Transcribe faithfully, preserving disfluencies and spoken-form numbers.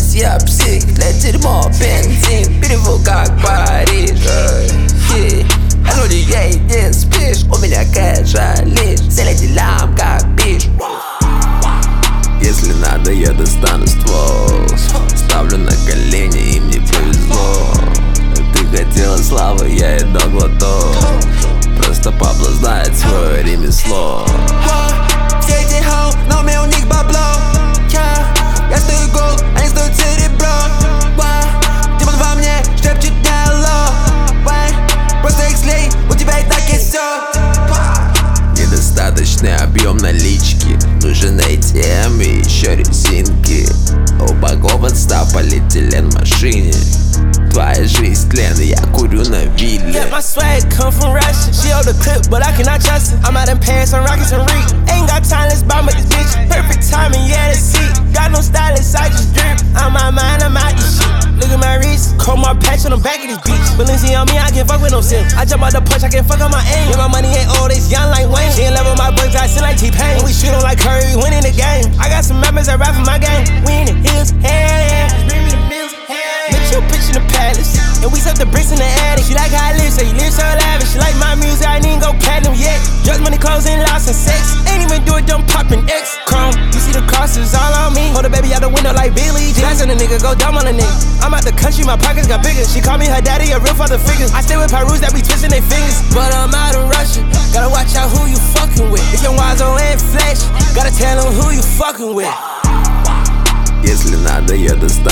Если я псих, для дерьмо бензин перевел как Париж. Yeah. Я вроде ей не спишь, у меня кэша лишь, цели делам как бич. Если надо, я достану ствол, ставлю на колени, им не повезло. Ты хотела славы, я и до глоток. Просто Пабло знает свое ремесло. Все эти хоу, но мне у них бабло. Я стою гол, они стоят серебро. Демон во мне шепчет hello. Просто их слей, у тебя и так есть все. Недостаточный объем налички, нужен эй ти эм и еще резинки. Упакован став полиэтилен в машине. Твоя жизнь тлен, я курю на вилле. Yeah, my swag come from Russia. She hold the clip, but I cannot trust it. I'm out in Paris on rockets and reek. Ain't got time, let's bomb with this bitch. Perfect timing, yeah, that's it. Got no stylist, I just drip. On my mind, I'm out this shit. Look at my wrist, cold my patch on the back of this bitch. Balenci on me, I can't fuck with no sim. I jump out the punch, I can't fuck on my aim. Yeah, my money ain't old, it's young like Wayne. She ain't level my bugs, I sit like T-Pain. We shoot 'em like Curry, winning the game. I got some rappers that rap for my game. We in the hills, hell yeah. Bring me the bills, hell yeah. Bitch, you bitch in the palace. And we set the bricks in the attic. She like how I live, so you live so lavish. She like my music, I ain't even go platinum yet. Drugs, money, clothes, and lots of sex. Ain't even do it, don't poppin' X. Chrome, you see the crosses all on me. Hold the baby out the window like Billy Jean. Glass on a nigga, go dumb on a nigga. I'm out the country, my pockets got bigger. She call me her daddy, a real father figure. I stay with Perus that be twisting their fingers. But I'm out in Russia, gotta watch out who you fucking with. If your wise on and flash, gotta tell them who you fucking with. Если надо, я достану